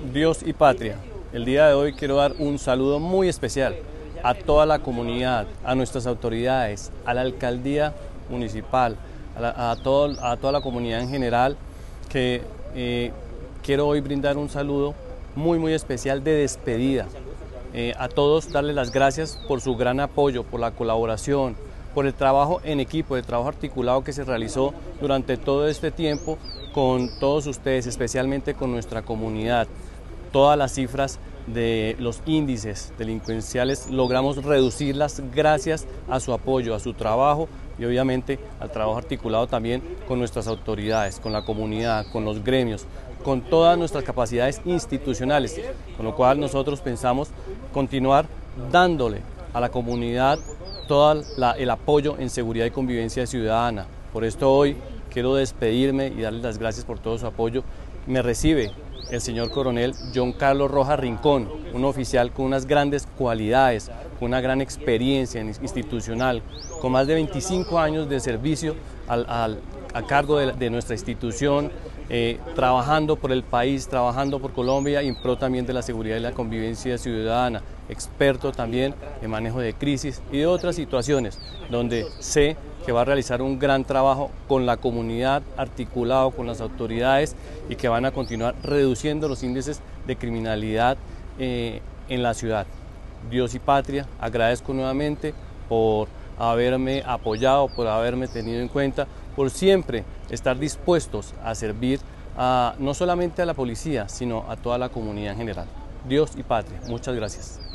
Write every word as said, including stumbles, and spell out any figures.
Dios y patria. El día de hoy quiero dar un saludo muy especial a toda la comunidad, a nuestras autoridades, a la alcaldía municipal, a, la, a, todo, a toda la comunidad en general, que eh, quiero hoy brindar un saludo muy muy especial de despedida. Eh, a todos darles las gracias por su gran apoyo, por la colaboración, por el trabajo en equipo, el trabajo articulado que se realizó durante todo este tiempo con todos ustedes, especialmente con nuestra comunidad. Todas las cifras de los índices delincuenciales logramos reducirlas gracias a su apoyo, a su trabajo y obviamente al trabajo articulado también con nuestras autoridades, con la comunidad, con los gremios, con todas nuestras capacidades institucionales, con lo cual nosotros pensamos continuar dándole a la comunidad todo la, el apoyo en seguridad y convivencia ciudadana. Por esto hoy quiero despedirme y darles las gracias por todo su apoyo. Me recibe el señor coronel John Carlos Rojas Rincón, un oficial con unas grandes cualidades, con una gran experiencia institucional, con más de veinticinco años de servicio al, al, a cargo de, de nuestra institución, eh, trabajando por el país, trabajando por Colombia y en pro también de la seguridad y la convivencia ciudadana, experto también en manejo de crisis y de otras situaciones, donde sé que va a realizar un gran trabajo con la comunidad, articulado con las autoridades y que van a continuar reduciendo los índices de criminalidad eh, en la ciudad. Dios y patria, agradezco nuevamente por haberme apoyado, por haberme tenido en cuenta, por siempre estar dispuestos a servir a, no solamente a la policía, sino a toda la comunidad en general. Dios y patria, muchas gracias.